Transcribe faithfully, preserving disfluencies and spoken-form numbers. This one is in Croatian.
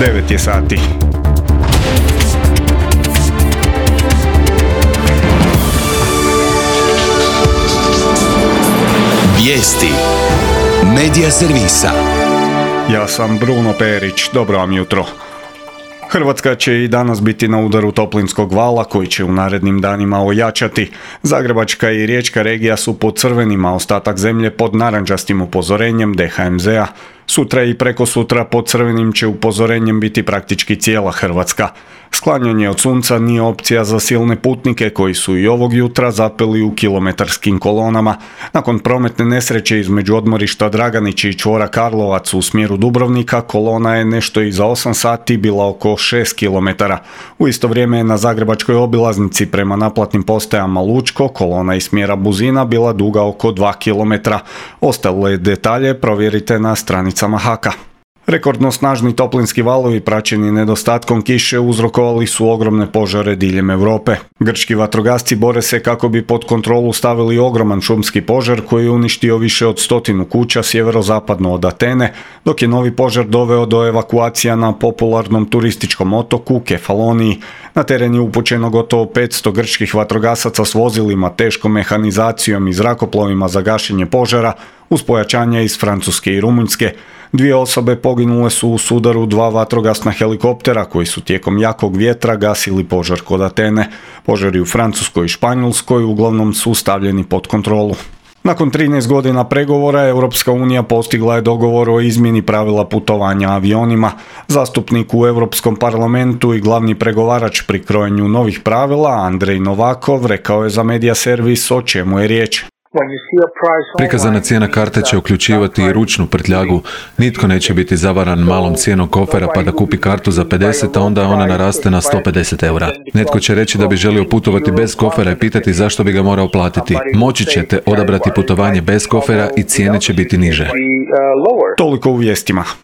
devet je sati. Vijesti Medija servisa. Ja sam Bruno Perić, dobro vam jutro. Hrvatska će i danas biti na udaru toplinskog vala koji će u narednim danima ojačati. Zagrebačka i riječka regija su pod crvenim, a ostatak zemlje pod narančastim upozorenjem D H M Z a. Sutra i preko sutra pod crvenim će upozorenjem biti praktički cijela Hrvatska. Sklanjanje od sunca nije opcija za silne putnike koji su i ovog jutra zapeli u kilometarskim kolonama. Nakon prometne nesreće između odmorišta Draganić i čvora Karlovac u smjeru Dubrovnika, kolona je nešto iza osam sati bila oko šest kilometara. U isto vrijeme je na zagrebačkoj obilaznici prema naplatnim postajama Lučko kolona iz smjera Buzina bila duga oko dva kilometra. Ostale detalje provjerite na stranicama Haka. Rekordno snažni toplinski valovi praćeni nedostatkom kiše uzrokovali su ogromne požare diljem Europe. Grčki vatrogasci bore se kako bi pod kontrolu stavili ogroman šumski požar koji je uništio više od stotinu kuća sjeverozapadno od Atene, dok je novi požar doveo do evakuacija na popularnom turističkom otoku Kefaloniji. Na teren je upućeno gotovo petsto grčkih vatrogasaca s vozilima, teškom mehanizacijom i zrakoplovima za gašenje požara, uz pojačanja iz Francuske i Rumunjske. Dvije osobe poginule su u sudaru dva vatrogasna helikoptera koji su tijekom jakog vjetra gasili požar kod Atene. Požari u Francuskoj i Španjolskoj uglavnom su stavljeni pod kontrolu. Nakon trinaest godina pregovora, Europska unija postigla je dogovor o izmjeni pravila putovanja avionima. Zastupnik u Europskom parlamentu i glavni pregovarač pri krojenju novih pravila, Andrej Novakov, rekao je za Medija servis o čemu je riječ. Prikazana cijena karte će uključivati i ručnu prtljagu. Nitko neće biti zavaran malom cijenom kofera pa da kupi kartu za pedeset, a onda ona naraste na sto pedeset eura. Netko će reći da bi želio putovati bez kofera i pitati zašto bi ga morao platiti. Moći ćete odabrati putovanje bez kofera i cijene će biti niže. Toliko u vijestima.